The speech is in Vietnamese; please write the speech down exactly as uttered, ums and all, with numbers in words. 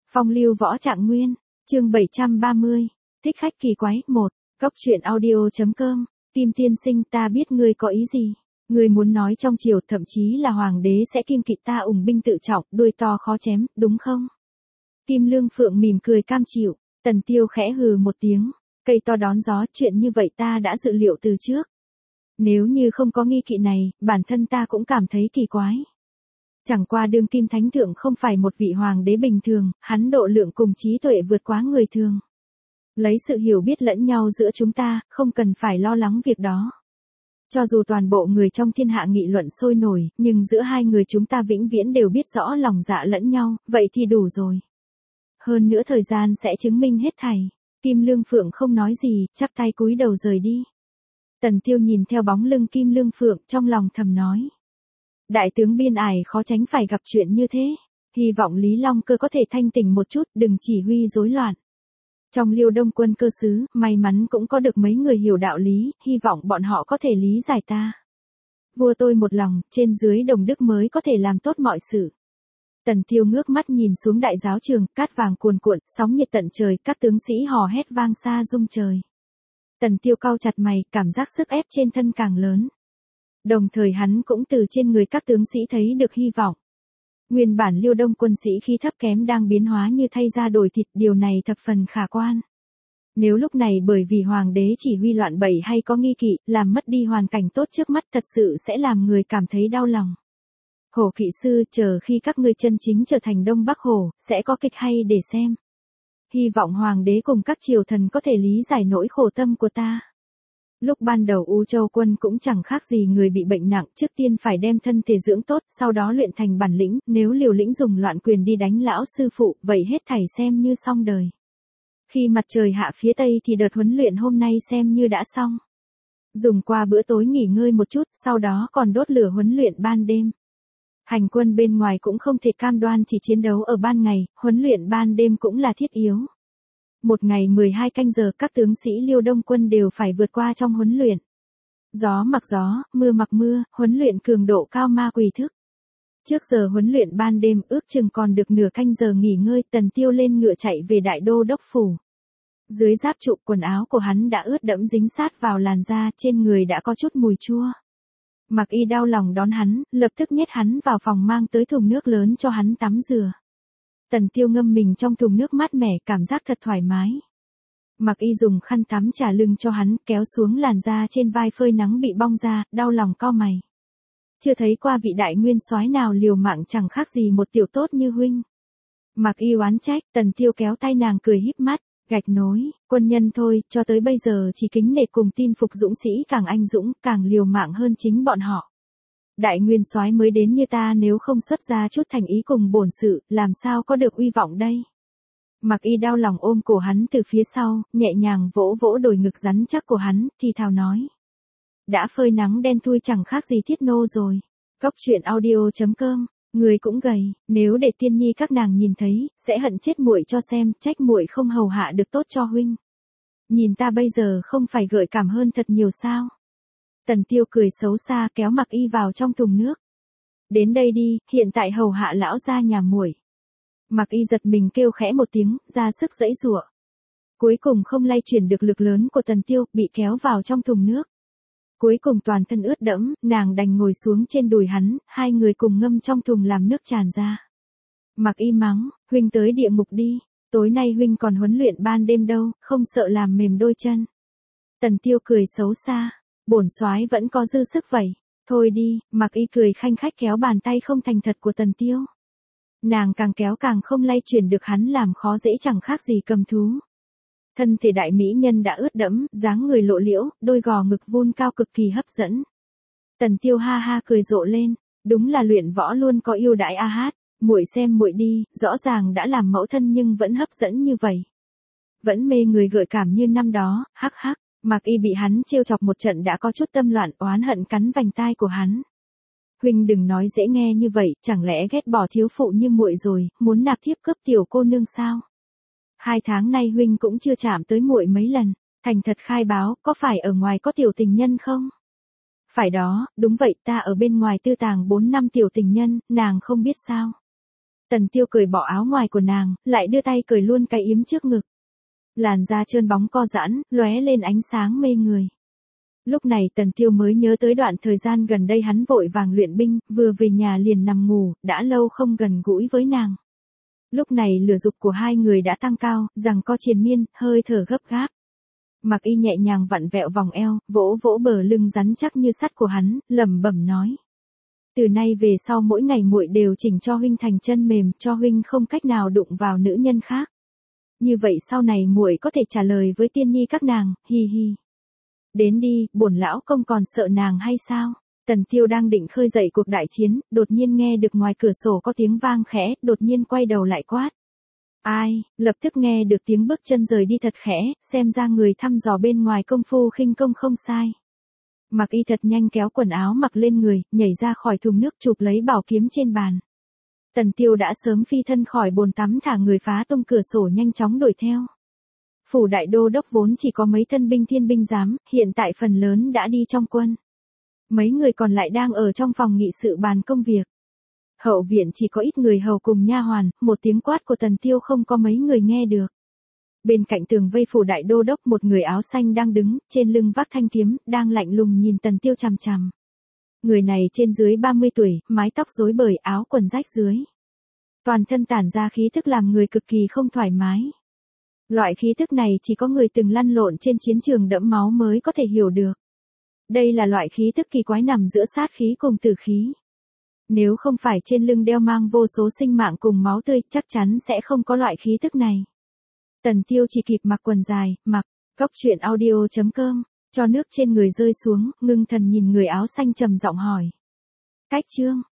Phong lưu võ trạng nguyên, chương bảy trăm ba mươi, thích khách kỳ quái, một, Cốc truyện audio.com, Kim tiên sinh ta biết ngươi có ý gì. Ngươi muốn nói trong triều thậm chí là hoàng đế sẽ kiêng kỵ ta ủng binh tự trọng, đuôi to khó chém, đúng không? Kim Lương Phượng mỉm cười cam chịu, Tần Tiêu khẽ hừ một tiếng, cây to đón gió, chuyện như vậy ta đã dự liệu từ trước. Nếu như không có nghi kỵ này, bản thân ta cũng cảm thấy kỳ quái. Chẳng qua đương kim thánh thượng không phải một vị hoàng đế bình thường, hắn độ lượng cùng trí tuệ vượt quá người thường. Lấy sự hiểu biết lẫn nhau giữa chúng ta, không cần phải lo lắng việc đó. Cho dù toàn bộ người trong thiên hạ nghị luận sôi nổi, nhưng giữa hai người chúng ta vĩnh viễn đều biết rõ lòng dạ lẫn nhau, vậy thì đủ rồi. Hơn nữa thời gian sẽ chứng minh hết thảy. Kim Lương Phượng không nói gì, chắp tay cúi đầu rời đi. Tần Tiêu nhìn theo bóng lưng Kim Lương Phượng, trong lòng thầm nói. Đại tướng biên ải khó tránh phải gặp chuyện như thế. Hy vọng Lý Long Cơ có thể thanh tỉnh một chút, đừng chỉ huy rối loạn. Trong Liêu Đông quân cơ sứ, may mắn cũng có được mấy người hiểu đạo lý, hy vọng bọn họ có thể lý giải ta. Vua tôi một lòng, trên dưới đồng đức mới có thể làm tốt mọi sự. Tần Tiêu ngước mắt nhìn xuống đại giáo trường, cát vàng cuồn cuộn, sóng nhiệt tận trời, các tướng sĩ hò hét vang xa rung trời. Tần Tiêu cau chặt mày, cảm giác sức ép trên thân càng lớn. Đồng thời hắn cũng từ trên người các tướng sĩ thấy được hy vọng. Nguyên bản Liêu Đông quân sĩ khí thấp kém đang biến hóa như thay da đổi thịt, điều này thập phần khả quan. Nếu lúc này bởi vì hoàng đế chỉ huy loạn bẩy hay có nghi kỵ, làm mất đi hoàn cảnh tốt trước mắt, thật sự sẽ làm người cảm thấy đau lòng. Hổ kỵ sư, chờ khi các ngươi chân chính trở thành Đông Bắc Hổ, sẽ có kịch hay để xem. Hy vọng hoàng đế cùng các triều thần có thể lý giải nỗi khổ tâm của ta. Lúc ban đầu U Châu quân cũng chẳng khác gì người bị bệnh nặng, trước tiên phải đem thân thể dưỡng tốt, sau đó luyện thành bản lĩnh, nếu liều lĩnh dùng loạn quyền đi đánh lão sư phụ, vậy hết thảy xem như xong đời. Khi mặt trời hạ phía tây thì đợt huấn luyện hôm nay xem như đã xong. Dùng qua bữa tối nghỉ ngơi một chút, sau đó còn đốt lửa huấn luyện ban đêm. Hành quân bên ngoài cũng không thể cam đoan chỉ chiến đấu ở ban ngày, huấn luyện ban đêm cũng là thiết yếu. Một ngày mười hai canh giờ các tướng sĩ Liêu Đông quân đều phải vượt qua trong huấn luyện. Gió mặc gió, mưa mặc mưa, huấn luyện cường độ cao ma quỷ thức. Trước giờ huấn luyện ban đêm ước chừng còn được nửa canh giờ nghỉ ngơi, Tần Tiêu lên ngựa chạy về đại đô đốc phủ. Dưới giáp trụ quần áo của hắn đã ướt đẫm dính sát vào làn da, trên người đã có chút mùi chua. Mặc Y đau lòng đón hắn, lập tức nhét hắn vào phòng mang tới thùng nước lớn cho hắn tắm rửa. Tần Tiêu ngâm mình trong thùng nước mát mẻ, cảm giác thật thoải mái. Mặc Y dùng khăn tắm trả lưng cho hắn, kéo xuống làn da trên vai phơi nắng bị bong ra, đau lòng cau mày. Chưa thấy qua vị đại nguyên soái nào liều mạng chẳng khác gì một tiểu tốt như huynh. Mặc Y oán trách, Tần Tiêu kéo tay nàng cười híp mắt, gạch nối, quân nhân thôi, cho tới bây giờ chỉ kính nể cùng tin phục dũng sĩ càng anh dũng, càng liều mạng hơn chính bọn họ. Đại nguyên soái mới đến như ta nếu không xuất ra chút thành ý cùng bổn sự, làm sao có được uy vọng đây? Mặc Y đau lòng ôm cổ hắn từ phía sau, nhẹ nhàng vỗ vỗ đồi ngực rắn chắc của hắn, thì thào nói. Đã phơi nắng đen thui chẳng khác gì thiết nô rồi. Cốc truyện audio.com, người cũng gầy, nếu để tiên nhi các nàng nhìn thấy, sẽ hận chết muội cho xem, trách muội không hầu hạ được tốt cho huynh. Nhìn ta bây giờ không phải gợi cảm hơn thật nhiều sao? Tần Tiêu cười xấu xa kéo Mặc Y vào trong thùng nước. Đến đây đi, hiện tại hầu hạ lão gia nhà muội. Mặc Y giật mình kêu khẽ một tiếng, ra sức giãy giụa. Cuối cùng không lay chuyển được lực lớn của Tần Tiêu, bị kéo vào trong thùng nước. Cuối cùng toàn thân ướt đẫm, nàng đành ngồi xuống trên đùi hắn, hai người cùng ngâm trong thùng làm nước tràn ra. Mặc Y mắng, huynh tới địa ngục đi, tối nay huynh còn huấn luyện ban đêm đâu, không sợ làm mềm đôi chân. Tần Tiêu cười xấu xa. Bổn soái vẫn có dư sức vậy, thôi đi, Mặc Y cười khanh khách kéo bàn tay không thành thật của Tần Tiêu. Nàng càng kéo càng không lay chuyển được hắn, làm khó dễ chẳng khác gì cầm thú. Thân thể đại mỹ nhân đã ướt đẫm, dáng người lộ liễu, đôi gò ngực vun cao cực kỳ hấp dẫn. Tần Tiêu ha ha cười rộ lên, đúng là luyện võ luôn có ưu đãi a hát, muội xem muội đi, rõ ràng đã làm mẫu thân nhưng vẫn hấp dẫn như vậy. Vẫn mê người gợi cảm như năm đó, hắc hắc. Mặc Y bị hắn trêu chọc một trận đã có chút tâm loạn, oán hận cắn vành tai của hắn. Huynh đừng nói dễ nghe như vậy, chẳng lẽ ghét bỏ thiếu phụ như muội rồi, muốn nạp thiếp cướp tiểu cô nương sao? Hai tháng nay huynh cũng chưa chạm tới muội mấy lần, thành thật khai báo, có phải ở ngoài có tiểu tình nhân không? Phải đó, đúng vậy, ta ở bên ngoài tư tàng bốn năm tiểu tình nhân, nàng không biết sao? Tần Tiêu cởi bỏ áo ngoài của nàng, lại đưa tay cởi luôn cái yếm trước ngực. Làn da trơn bóng co giãn, lóe lên ánh sáng mê người. Lúc này Tần Tiêu mới nhớ tới đoạn thời gian gần đây hắn vội vàng luyện binh, vừa về nhà liền nằm ngủ, đã lâu không gần gũi với nàng. Lúc này lửa dục của hai người đã tăng cao, giằng co triền miên, hơi thở gấp gáp. Mặc Y nhẹ nhàng vặn vẹo vòng eo, vỗ vỗ bờ lưng rắn chắc như sắt của hắn, lẩm bẩm nói. Từ nay về sau mỗi ngày muội đều chỉnh cho huynh thành chân mềm, cho huynh không cách nào đụng vào nữ nhân khác. Như vậy sau này muội có thể trả lời với tiên nhi các nàng, hi hi. Đến đi, bổn lão công còn sợ nàng hay sao? Tần Tiêu đang định khơi dậy cuộc đại chiến, đột nhiên nghe được ngoài cửa sổ có tiếng vang khẽ, đột nhiên quay đầu lại quát. Ai, lập tức nghe được tiếng bước chân rời đi thật khẽ, xem ra người thăm dò bên ngoài công phu khinh công không sai. Mặc Y thật nhanh kéo quần áo mặc lên người, nhảy ra khỏi thùng nước chụp lấy bảo kiếm trên bàn. Tần Tiêu đã sớm phi thân khỏi bồn tắm thả người phá tung cửa sổ nhanh chóng đuổi theo. Phủ đại đô đốc vốn chỉ có mấy thân binh thiên binh giám, hiện tại phần lớn đã đi trong quân. Mấy người còn lại đang ở trong phòng nghị sự bàn công việc. Hậu viện chỉ có ít người hầu cùng nha hoàn, một tiếng quát của Tần Tiêu không có mấy người nghe được. Bên cạnh tường vây phủ đại đô đốc một người áo xanh đang đứng, trên lưng vác thanh kiếm, đang lạnh lùng nhìn Tần Tiêu chằm chằm. Người này trên dưới ba mươi tuổi, mái tóc rối bời, áo quần rách dưới. Toàn thân tản ra khí thức làm người cực kỳ không thoải mái. Loại khí thức này chỉ có người từng lăn lộn trên chiến trường đẫm máu mới có thể hiểu được. Đây là loại khí thức kỳ quái nằm giữa sát khí cùng tử khí. Nếu không phải trên lưng đeo mang vô số sinh mạng cùng máu tươi, chắc chắn sẽ không có loại khí thức này. Tần Tiêu chỉ kịp mặc quần dài, mặc, góc truyện audio chấm com, cho nước trên người rơi xuống, ngưng thần nhìn người áo xanh trầm giọng hỏi. Cách chương.